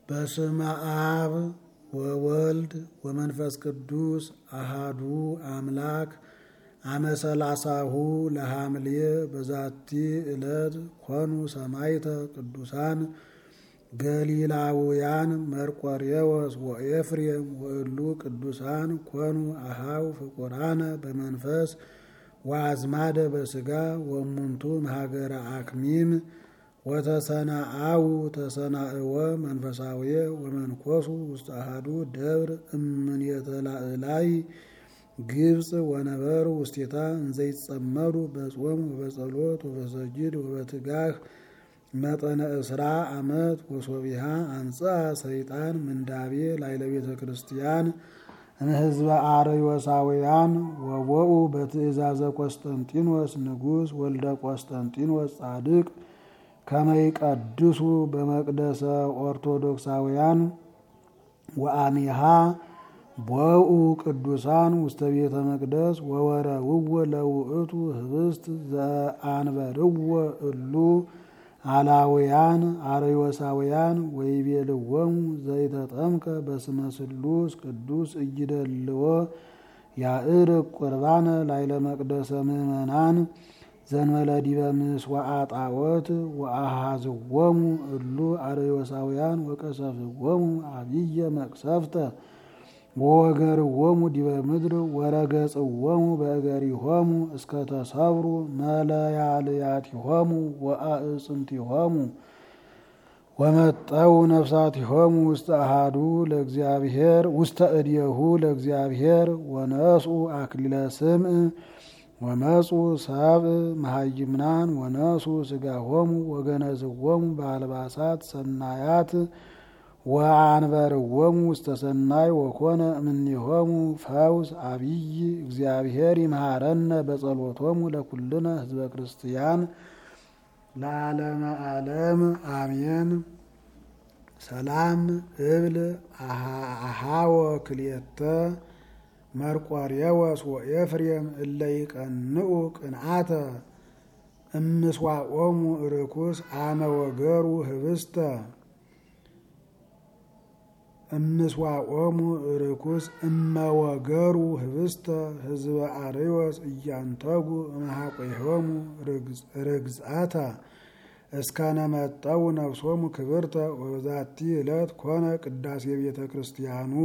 በስመ አብ ወወልድ ወመንፈስ ቅዱስ አሃዱ አምላክ አመሰላሳሁ ለሐምሌ በዛቲ ዕለት ኮኑ ሰማዕተ ቅዱሳን ገሊላውያን መርቆሬዎስ ወኤፍሬም ወእሉ ቅዱሳን ኮኑ አሃው ፍቁራነ በመንፈስ ወአዝማደ በሥጋ ወእሙንቱ እምሀገረ አክሚም ወተሰናአው ተሰናእወ መንፈሳውየ ወመንኮሱ ውስተ አሐዱ ደብር እምኔተ ላዕላይ ግብጽ ወነበሩ ውስቴታ እንዘይጸመዱ በጾም ወበጸሎት ወበሰጊድ ወበትጋህ መጠነ እስራ ዓመት ወሶቢሃ አንጽአ ሰይጣን ምንዳቤ ላዕለ ቤተ ክርስቲያን እምሕዝበ አርዮሳውያን ወቦኡ በትእዛዘ ቆስጠንጢኖስ ንጉሥ ወልደ ቆስጠንጢኖስ ጻድቅ ከመይቀድሱ በመቅደሰ ኦርቶዶክሳውያን ወአሚሃ ቦኡ ቅዱሳን ውስተ ቤተ መቅደስ ወወረውዎ ለውእቱ ህብስት ዘአንበርዎ እሉ አላውያን አርዮሳውያን ወይቤልዎሙ ዘይተጠምቀ በስመ ስሉስ ቅዱስ እይደልዎ ያዕርግ ቁርባነ ላዕለ መቅደሰ ምእመናን ዘንበለ ዲበ ምስዋዕ ጣዖት ወአሃዝዎሙ እሉ አርዮሳውያን ወቀሰፍዎሙ አብየ መቅሰፍተ ወወገርዎሙ ዲበ ምድር ወረገጽዎሙ በእገሪሆሙ እስከ ተሰብሩ መለያልያቲሆሙ ወአዕጽምቲሆሙ ወመጠው ነፍሳቲሆሙ ውስተ አሐዱ ለእግዚአብሔር ውስተ እዴሁ ለእግዚአብሔር ወነስኡ አክሊለ ስምዕ ወመጹ ሰብእ መሃይምናን ወነሱ ስጋሆሙ ወገነዝዎሙ በአልባሳት ሰናያት ወአንበርዎሙ ውስተ ሰናይ ወኮነ እምኔሆሙ ፈውስ አብይ እግዚአብሔር ይምሃረነ በጸሎቶሙ ለኩልነ ህዝበ ክርስቲያን ለዓለመ ዓለም አሜን። ሰላም እብል አሃወ ክልኤተ መርቆሬዎስ ወኤፍሬም እለ ይቀንኡ ቅንዓተ እምስዋዖሙ ርኩስ አመ ወገሩ ህብስተ እምስዋዖሙ ርኩስ እመወገሩ ህብስተ ህዝበ አርዮስ እያንተጉ እምሃቆሆሙ ርግዝአተ እስከነመጠው ነፍሶሙ ክብርተ ወዛቲ ዕለት ኮነ ቅዳሴ ቤተ ክርስቲያኑ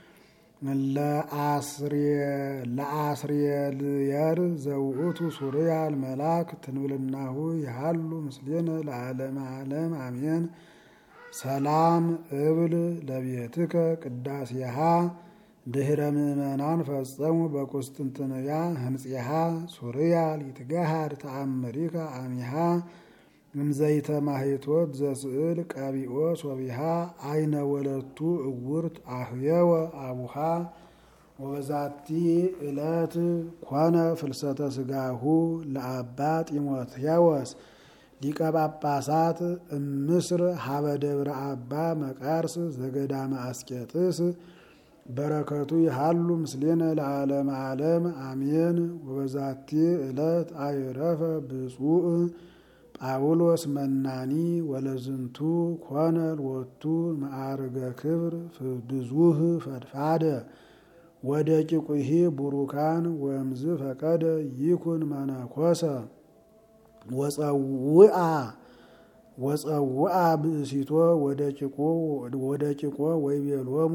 ለአስርየልየር ዘውእቱ ሱርያል መልአክ ትንብልናሁ ይሃሉ ምስሌነ ለዓለመ ዓለም አሜን። ሰላም እብል ለቤትከ ቅዳሴሃ ድህረ ምእመናን ፈጸሙ በቁስጥንጥንያ ህንጽሃ ሱርያል ይትገሃድ ተአምሪከ አሚሃ እምዘይተ ማሂቶት ዘስዕል ቀቢኦ ሶቢሃ አይነ ወለቱ እውርት አህየወ አቡሃ ወበዛቲ ዕለት ኮነ ፍልሰተ ስጋሁ ለአባ ጢሞቴዎስ ሊቀ ጳጳሳት እምስር ሀበ ደብረ አባ መቃርስ ዘገዳመ አስቄጥስ በረከቱ ይሃሉ ምስሌነ ለዓለመ ዓለም አሜን። ወበዛቲ ዕለት አይረፈ ብፁዕ ጳውሎስ መናኒ ወለዝንቱ ኮነ ሎቱ ማዕርገ ክብር ብዙህ ፈድፋደ ወደቂቁሂ ቡሩካን ወእምዝ ፈቀደ ይኩን መነኮሰ ወፀውአ ብእሲቶ ወደቂቆ ወይቤሎሙ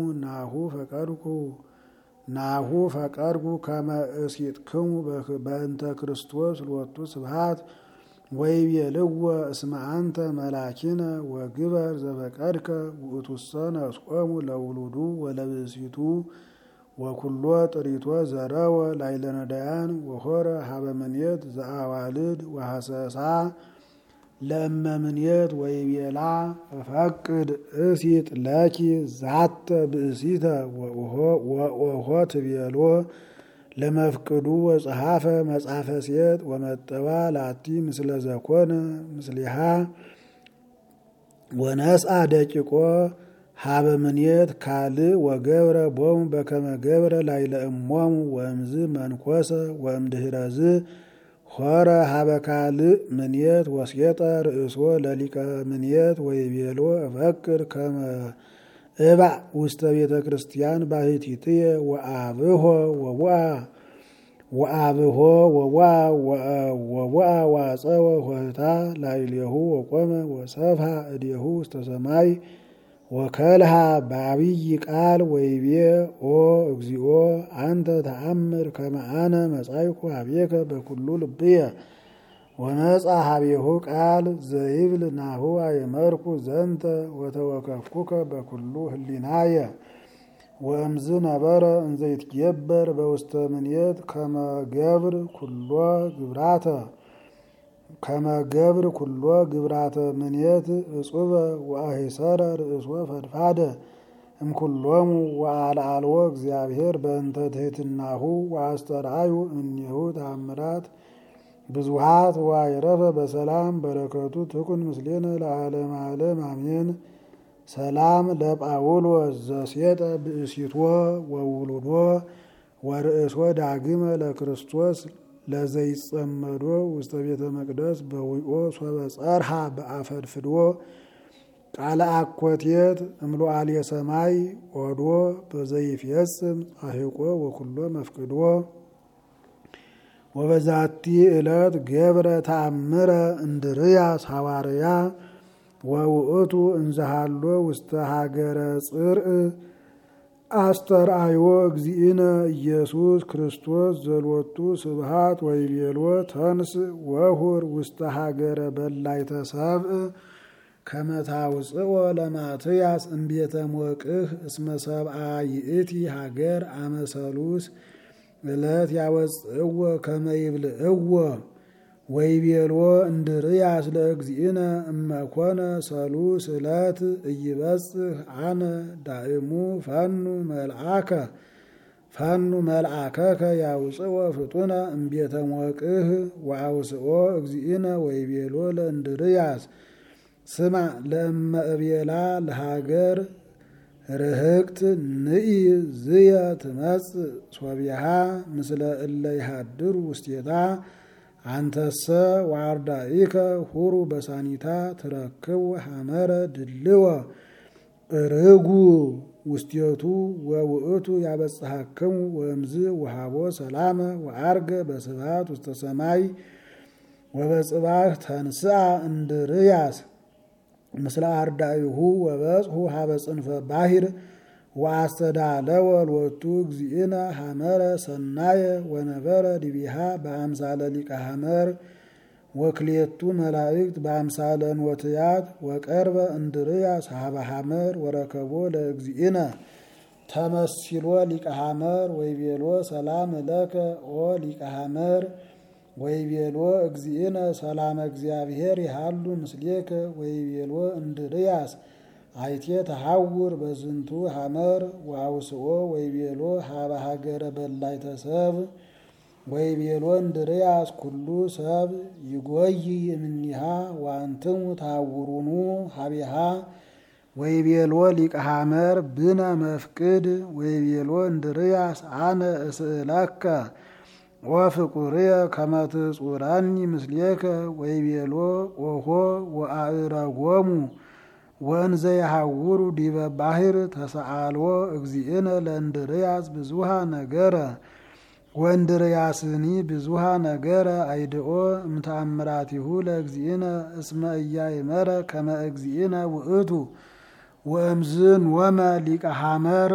ናሁ ፈቀድኩ ከመ እሲጥክሙ በእንተ ክርስቶስ ሎቱ ስብሐት ወይቤልዎ እስመ አንተ መላኪነ ወግበር ዘፈቀድከ ውእቱሰ ነስቆሙ ለውሉዱ ወለብእሲቱ ወኩሎ ጥሪቶ ዘረወ ላዕለ ነዳያን ወሆረ ሀበ ምኔት ዘአዋልድ ወሐሰሳ ለእመ ምኔት ወይቤላ እፈቅድ እሲጥ ለኪ ዛተ ብእሲተ ወኦሆ ትቤሎ ለመፍቅዱ ወጸሐፈ መጽሐፈ ሴት ወመጠዋ ላቲ ምስለ ዘኮነ ምስሊሃ ወነስአ ደቂቆ ሀበ ምኔት ካልእ ወገብረ ቦሙ በከመ ገብረ ላዕለ እሞሙ ወእምዝ መንኮሰ ወእምድኅረዝ ሆረ ሀበ ካልእ ምንየት ወስየጠ ርእሶ ለሊቀ ምንየት ወይቤሎ እፈቅድ ከመ እባዕ ውስተ ቤተ ክርስቲያን ባሕቲትየ ወአብሆ ወቡአ ዋጸወ ኆኅታ ላዕሌሁ ወቆመ ወሰፍሐ እዴሁ ውስተ ሰማይ ወከልሃ በዐቢይ ቃል ወይቤ ኦ እግዚኦ አንተ ተአምር ከመ አነ መጻእኩ ኀቤከ በኵሉ ልብየ ወመጽአ ኀቤሁ ቃል ዘይብል ናሁ አእመርኩ ዘንተ ወተወከፍኩከ በኵሉ ህሊናየ ወእምዝ ነበረ እንዘ ይትጌበር በውስተ ምንየት ከመ ገብር ኩሎ ግብራተ ምንየት እጹበ ወአሂሰረ ርእሶ ፈድፋደ እምኩሎሙ ወአልዓልዎ እግዚአብሔር በእንተ ትሕትናሁ ወአስተርአዩ እምኔሁ ተአምራት ብዙኃት ወአዕረፈ በሰላም በረከቱ ትኩን ምስሌነ ለዓለመ ዓለም አሜን። ሰላም ለጳውሎስ ዘሴጠ ብእሲቶ ወውሉዶ ወርእሶ ዳግመ ለክርስቶስ ለዘይጸመዶ ውስተ ቤተ መቅደስ በዊኦ ሶበ ጸርሃ በአፈድፍዶ ቃለ አኮቴት እምሎአል የሰማይ ኦዶ በዘይፍየጽም ጻሒቆ ወኩሎ መፍቅዶ ወበዛቲ ዕለት ገብረ ተአምረ እንድርያስ ሐዋርያ ወውእቱ እንዘሃሎ ውስተ ሀገረ ጽርዕ አስተርአዮ እግዚእነ ኢየሱስ ክርስቶስ ዘሎቱ ስብሐት ወይቤሎ ተንስ ወሁር ውስተ ሀገረ በላይተ ሰብእ ከመ ታውፅኦ ለማትያስ እምቤተ ሞቅህ እስመ ሰብአ ይእቲ ሀገር አመ ሰሉስ ዕለት ያወፅእዎ ከመ ይብልዕዎ ወይቤሎ እንድርያስ ለእግዚእነ እመኮነ ሰሉስ ዕለት ኢይበጽሕ አነ ዳእሙ ፈኑ መልአከከ ያውፅኦ ፍጡነ እምቤተ ሞቅህ ወአውፅኦ እግዚእነ ወይቤሎ ለእንድርያስ ስማ ለእመ እቤላ ለሃገር ርህቅት ንኢ ዝየ ትመጽእ ሶቢሃ ምስለ እለ ይሃድሩ ውስቴታ አንተሰ ዋርዳኢከ ሁሩ በሳኒታ ትረክቡ ሐመረ ድልወ ርጉ ውስቴቱ ወውእቱ ያበጽሐክሙ ወእምዝ ወሃቦ ሰላመ ወአርገ በስብሐት ውስተ ሰማይ ወበጽባሕ ተንስአ እንድርያስ ምስለ አርዳኢሁ ወበጽሑ ሀበ ጽንፈ ባሕር ወአስተዳለወ ሎቱ እግዚእነ ሐመረ ሰናየ ወነበረ ዲቢሃ በአምሳለ ሊቀ ሐመር ወክልኤቱ መላእክት በአምሳለ ኖትያት ወቀርበ እንድርያስ ሀበ ሐመር ወረከቦ ለእግዚእነ ተመሲሎ ሊቀ ሐመር ወይቤሎ ሰላም ለከ ኦ ሊቀ ሐመር ወይቤሎ እግዚእነ ሰላም እግዚአብሔር ይሃሉ ምስሌከ ወይቤሎ እንድርያስ አይቴ ተሐውር በዝንቱ ሐመር ወአውስኦ ወይቤሎ ሀበ ሀገረ በላይተ ሰብእ ወይቤሎ እንድርያስ ኩሉ ሰብ ይጎይ እምኔሃ ወአንትሙ ተሐውሩኑ ሀቤሃ ወይቤሎ ሊቀ ሐመር ብነ መፍቅድ ወይቤሎ እንድርያስ አነ እስእለከ ወፍቁርየ ከመ ትጹረኒ ምስሌከ ወይቤሎ ኦሆ ወአእረጎሙ ወእንዘ የሐውሩ ዲበ ባሕር ተሰአልዎ እግዚእነ ለእንድርያስ ብዙሃ ነገረ ወእንድርያስኒ ብዙሃ ነገረ አይድኦ እምተአምራቲሁ ለእግዚእነ እስመ ኢያእመረ ከመ እግዚእነ ውእቱ ወእምዝን ወመ ሊቀ ሐመር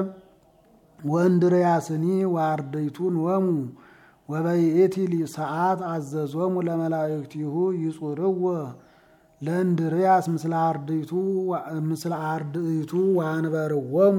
ወእንድርያስኒ ወአርድእቱ ኖሙ ወበይእቲ ሰዓት አዘዞሙ ለመላእክቲሁ ይጹርዎ ለእንድርያስ ምስለ አርድእቱ ወአንበርዎሙ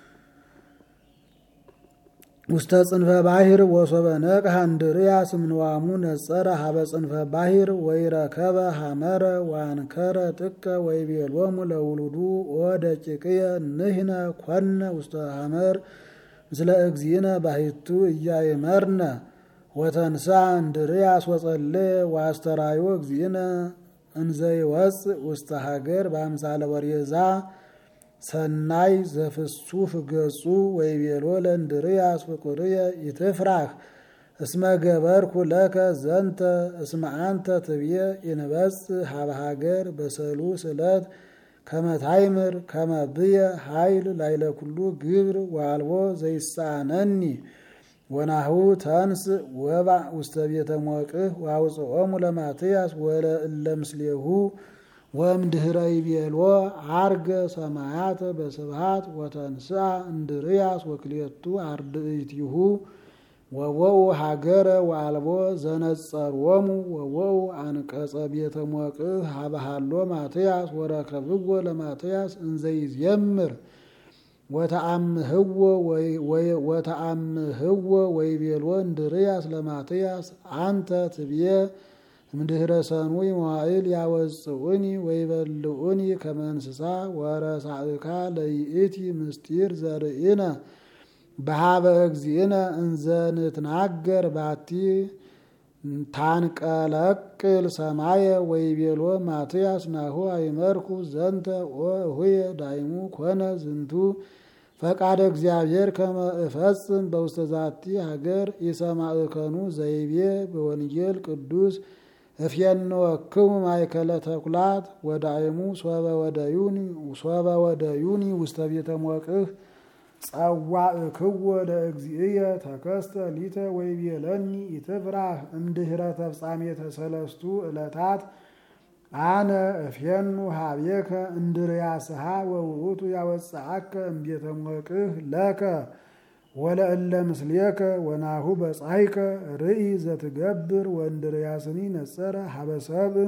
ውስተ ጽንፈ ባሕር ወሶበ ነቅሐ እንድርያስ እምንዋሙ ነጸረ ሀበ ጽንፈ ባሕር ወይረከበ ሐመረ ወአንከረ ጥቀ ወይቤሎሙ ለውሉዱ ኦ ደቂቅየ ንሕነ ኮነ ውስተ ሐመር ምስለ እግዚእነ ባሕቱ ኢያእመርነ ወተንሥአ እንድርያስ ወጸለየ ወአስተርአዮ እግዚእነ እንዘ ይወፅእ ውስተ ሀገር በአምሳለ ወሬዛ ሰናይ ዘፍሱፍ ገጹ ወይቤሎ ለእንድርያስ ፍቁርየ ኢትፍራህ እስመ ገበርኩ ለከ ዘንተ እስመ አንተ ትብየ ኢንበጽሕ ሀበ ሀገር በሰሉስ ዕለት ከመ ታይምር ከመ ብየ ኃይል ላዕለ ኩሉ ግብር ወአልቦ ዘይሳነኒ ወናሁ ተንሥእ ወባእ ውስተ ቤተ ሞቅህ ወአውፅኦሙ ለማትያስ ወለእለ ምስሌሁ ወእምድኅረ ይቤሎ ዐርገ ሰማያተ በስብሐት ወተንሥአ እንድርያስ ወክልኤቱ አርድእቲሁ ወወኡ ሀገረ ወአልቦ ዘነጸሮሙ ወወኡ አንቀጸ ቤተ ሞቅህ ሀበ ሀሎ ማትያስ ወረከብዎ ለማትያስ እንዘ ይዜምር ወተአምህዎ ወይቤሎ እንድርያስ ለማትያስ አንተ ትብየ እምድኅረ ሰኑይ መዋዕል ያወፅኡኒ ወይበልዑኒ ከመ እንስሳ ወረሳእካ ለይእቲ ምስጢር ዘርእነ በሀበ እግዚእነ እንዘ ንትናገር ባቲ ታንቀለቅል ሰማየ ወይቤሎ ማትያስ ናሁ አይመርኩ ዘንተ ወእሁየ ዳይሙ ኮነ ዝንቱ ፈቃደ እግዚአብሔር ከመ እፈጽም በውስተ ዛቲ ሀገር ኢሰማዕከኑ ዘይቤ በወንጌል ቅዱስ እፍየንወክሙ ማእከለ ተኩላት ወዳይሙ ሶበ ወደዩኒ ውስተ ቤተ ሞቅህ ጸዋዕክዎ ለእግዚእየ ተከስተ ሊተ ወይቤለኒ ኢትፍራህ እምድኅረ ተፍጻሜተ ሰለስቱ ዕለታት አነ እፍየኑ ሀቤከ እንድርያስሃ ወውእቱ ያወፅአከ እምቤተ ሞቅህ ለከ ወለእለ ምስሌከ ወናሁ በጻሕከ ርኢ ዘትገብር ወእንድርያስኒ ነጸረ ሀበ ሰብእ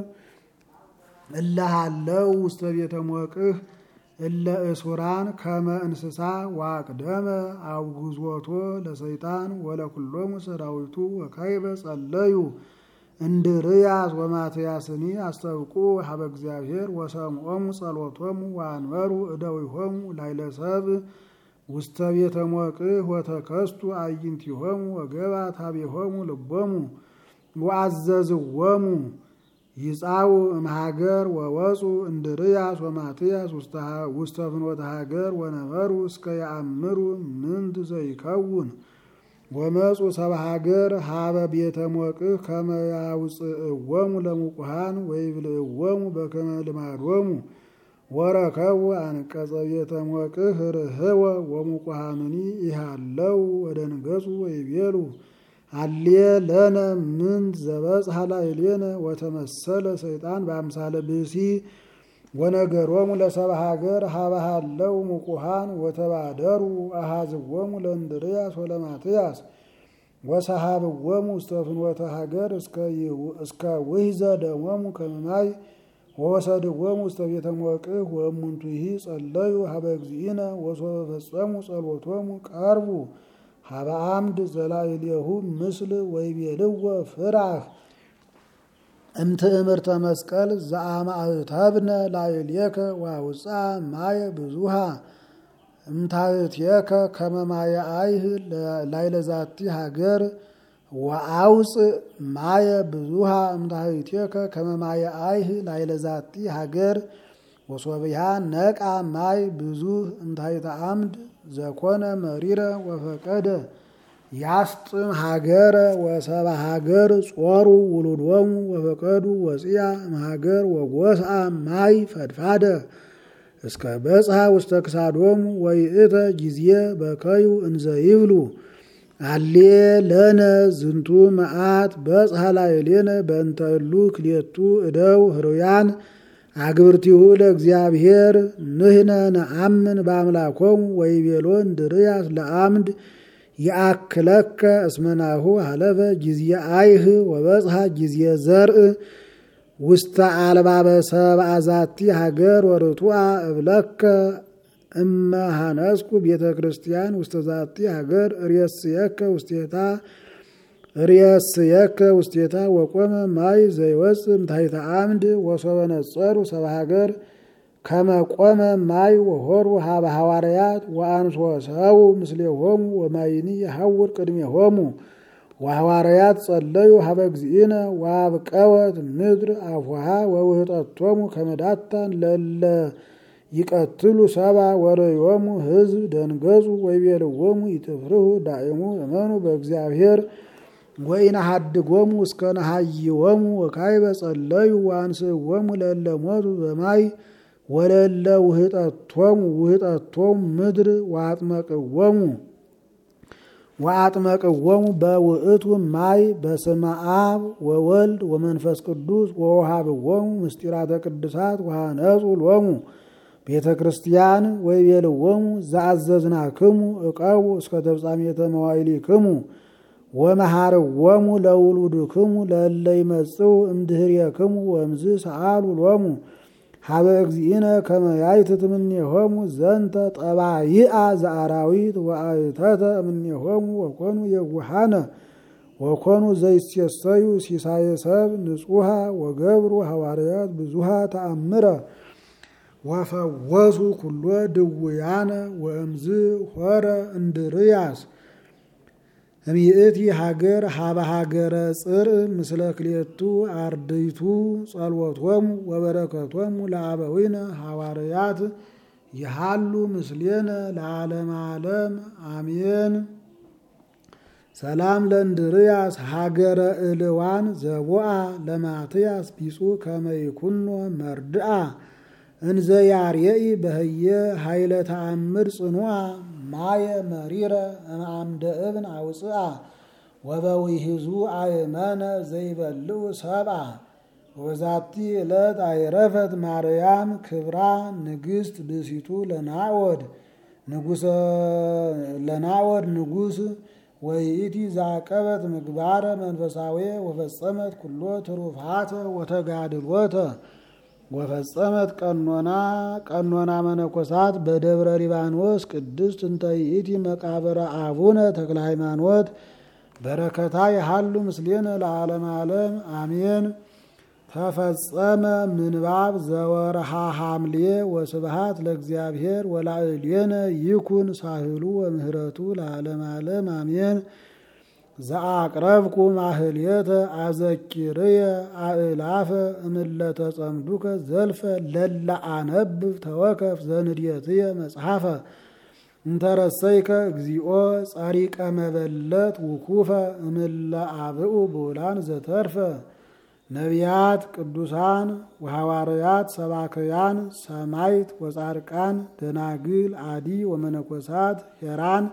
እለ ሀለው ውስተ ቤተ ሞቅህ እለ እሱራን ከመ እንስሳ ወአቅደመ አውግዞቶ ለሰይጣን ወለኩሎሙ ሰራዊቱ ወካይበ ጸለዩ እንድርያስ ወማትያስኒ አስተብቁ ሀበ እግዚአብሔር ወሰምዖሙ ጸሎቶሙ ወአንበሩ እደዊሆሙ ላዕለ ሰብእ ውስተ ቤተ ሞቅህ ወተከስቱ አዕይንቲሆሙ ወገባ ታቤሆሙ ልቦሙ ወአዘዝዎሙ ይጻው እምሀገር ወወፁ እንድርያስ ወማትያስ ውስተ ፍኖተ ሀገር ወነበሩ እስከ ያአምሩ ምንት ዘይከውን ወመፁ ሰብአ ሀገር ሀበ ቤተ ሞቅህ ከመ ያውፅእዎሙ ለሙቁሃን ወይብልዕዎሙ በከመ ልማዶሙ ወረከቡ አንቀጸ ቤተ ሞቅህ ርህወ ወሙቁሃንኒ ይሃለው ወደንገጹ ወይቤሉ አሌ ለነ ምንት ዘበጽሐ ላዕሌነ ወተመሰለ ሰይጣን በአምሳለ ብእሲ ወነገሮሙ ለሰብአ ሀገር ሀበ ሀለው ሙቁሃን ወተባደሩ አሃዝዎሙ ለእንድርያስ ወለማትያስ ወሰሃብዎሙ ውስተ ፍኖተ ሀገር እስከ ውሕዘ ደሞሙ ከመ ማይ ወወሰድዎሙ ውስተ ቤተ ሞቅህ ወእሙንቱሂ ጸለዩ ሀበ እግዚእነ ወሶበ ፈጸሙ ጸሎቶሙ ቀርቡ ሀበ አምድ ዘላዕሌሁ ምስል ወይቤልዎ ፍራህ እምትእምርተ መስቀል ዘአማእተብነ ላዕሌከ ወአውፅአ ማየ ብዙሃ እምታእትየከ ከመ ማየ አይህ ላዕለ ዛቲ ሀገር ወአውፅእ ማየ ብዙሃ እምታእትየከ ከመ ማየ አይህ ላዕለ ዛቲ ሀገር ወሶብያ ነቃ ማይ ብዙህ እምታሕተ አምድ ዘኮነ መሪረ ወፈቀደ ያስጥም ሀገረ ወሰብአ ሀገር ጾሩ ውሉዶሙ ወፈቀዱ ወፅያ እምሀገር ወጎስአ ማይ ፈድፋደ እስከ በጽሐ ውስተ ክሳዶሙ ወይእተ ጊዜ በከዩ እንዘ ይብሉ አሌ ለነ ዝንቱ መዓት በጽሐ ላዕሌነ በእንተ እሉ ክልኤቱ እደው ህሩያን አግብርቲሁ ለእግዚአብሔር ንሕነ ነአምን በአምላኮሙ ወይቤሎ እንድርያስ ለአምድ ይአክለከ እስመናሁ ሀለፈ ጊዜ አይህ ወበጽሐ ጊዜ ዘርእ ውስተ አልባበ ሰብአ ዛቲ ሀገር ወርቱዐ እብለከ እመ ሀነጽኩ ቤተ ክርስቲያን ውስተ ዛቲ ሀገር ርእስየከ ውስቴታ ወቆመ ማይ ዘይወፅእ እምታሕተ አምድ ወሶበ ነጸሩ ሰብአ ሀገር ከመ ቆመ ማይ ወሆሩ ሀበ ሐዋርያት ወአንሶ ሰው ምስሌሆሙ ወማይኒ የሐውር ቅድሜሆሙ ወሐዋርያት ጸለዩ ሀበ እግዚእነ ወአብቀወት ምድር አፉሃ ወውህጠቶሙ ከመ ዳታን ለለ ይቀትሉ ሰብአ ወርእዮሙ ሕዝብ ደንገጹ ወይቤልዎሙ ኢትፍርሁ ዳእሙ እመኑ በእግዚአብሔር ወኢነሐድጎሙ እስከ ነሐይዎሙ ወካዕበ ጸለዩ ወአንስእዎሙ ለእለ ሞቱ በማይ ወለእለ ውህጠቶሙ ምድር ወአጥመቅዎሙ በውእቱ ማይ በስመ አብ ወወልድ ወመንፈስ ቅዱስ ወወሃብዎሙ ምስጢራተ ቅዱሳት ወሃነጹ ሎሙ ቤተ ክርስቲያን ወይቤልዎሙ ዘአዘዝናክሙ ዕቀቡ እስከ ተፍጻሜተ መዋዕሊክሙ ወመሃርዎሙ ለውሉድክሙ ለእለ ይመጽኡ እምድኅሬክሙ ወእምዝ ሰአሉ ሎሙ ሀበ እግዚእነ ከመ ያይትት እምኔሆሙ ዘንተ ጠባይአ ዘአራዊት ወአይተተ እምኔሆሙ ወኮኑ የዋሃነ ወኮኑ ዘይሴሰዩ ሲሳየ ሰብ ንጹሐ ወገብሩ ሐዋርያት ብዙሃ ተአምረ ወፈወሱ ኩሎ ድውያነ ወእምዝ ሆረ እንድርያስ እምይእቲ ሀገር ሀበ ሀገረ ጽር ምስለ ክልኤቱ አርድእቱ ጸልወቶሙ ወበረከቶሙ ለአበዊነ ሐዋርያት ይሃሉ ምስሌነ ለዓለመ ዓለም አሜን። ሰላም ለእንድርያስ ሀገረ እልዋን ዘቦአ ለማትያስ ቢጹ ከመ ይኩኖ መርድአ እንዘ ያርየኢ በህየ ኃይለ ተአምር ጽኑዓ ማየ መሪረ እምአምደ እብን አውፅአ ወበዊሂዙ አእመነ ዘይበልዑ ሰብአ ወዛቲ ዕለት አይረፈት ማርያም ክብራ ንግሥት ብእሲቱ ለናወድ ንጉሥ ወይእቲ ዛቀበት ምግባረ መንፈሳዊ ወፈጸመት ኩሎ ትሩፋተ ወተጋድሎተ ወፈጸመት ቀኖና መነኮሳት በደብረ ሊባኖስ ቅድስት እንተ ይእቲ መቃብረ አቡነ ተክለ ሃይማኖት በረከታ ይሃሉ ምስሌነ ለዓለመ ዓለም አሜን። ተፈጸመ ምንባብ ዘወርሃ ሐምሌ ወስብሃት ለእግዚአብሔር ወላዕሌነ ይኩን ሳህሉ ወምህረቱ ለዓለመ ዓለም አሜን። ዘአቅረብኩ ማህልየተ አዘኪርየ አእላፈ እምለተ ጸምዱከ ዘልፈ ለላ አነብብ ተወከፍ ዘንድየትየ መጽሐፈ እንተረሰይከ እግዚኦ ጸሪቀ መበለት ውኩፈ እምለ አብኡ ብዑላን ዘተርፈ ነቢያት ቅዱሳን ወሐዋርያት ሰባክያን ሰማይት ወጻድቃን ደናግል አዲ ወመነኮሳት ሄራን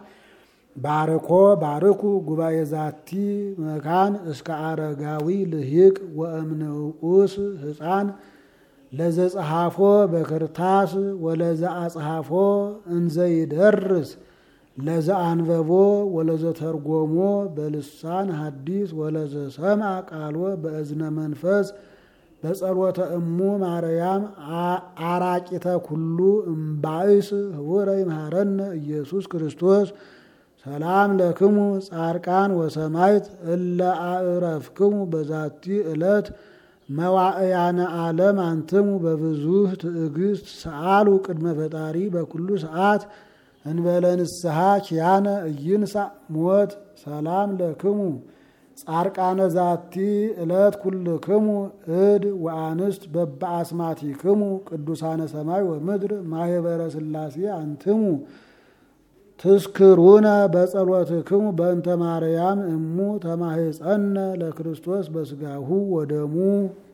ባርኩ ጉባኤ ዛቲ መካን እስከ አረጋዊ ልሂቅ ወእምንዑስ ሕፃን ለዘጸሐፎ በክርታስ ወለዘአጽሐፎ እንዘይደርስ ለዘአንበቦ ወለዘተርጎሞ በልሳን ሐዲስ ወለዘሰምዐ ቃሎ በእዝነ መንፈስ በጸሎተ እሙ ማርያም አራቂተ ኩሉ እምባይስ ህቡረ ይምሃረነ ኢየሱስ ክርስቶስ። ሰላም ለክሙ ጻድቃን ወሰማይት እለ አዕረፍክሙ በዛቲ ዕለት መዋዕያነ ዓለም አንትሙ በብዙህ ትዕግስት ሰአሉ ቅድመ ፈጣሪ በኩሉ ሰዓት እንበለ ንስሐ ኪያነ ኢይንሣእ ሞት። ሰላም ለክሙ ጻድቃነ ዛቲ ዕለት ኩልክሙ እድ ወአንስት በበአስማቲክሙ ቅዱሳነ ሰማይ ወምድር ማህበረ ሥላሴ አንትሙ ትስክሩነ በጸሎትክሙ በእንተ ማርያም እሙ ተማህፀነ ለክርስቶስ በስጋሁ ወደሙ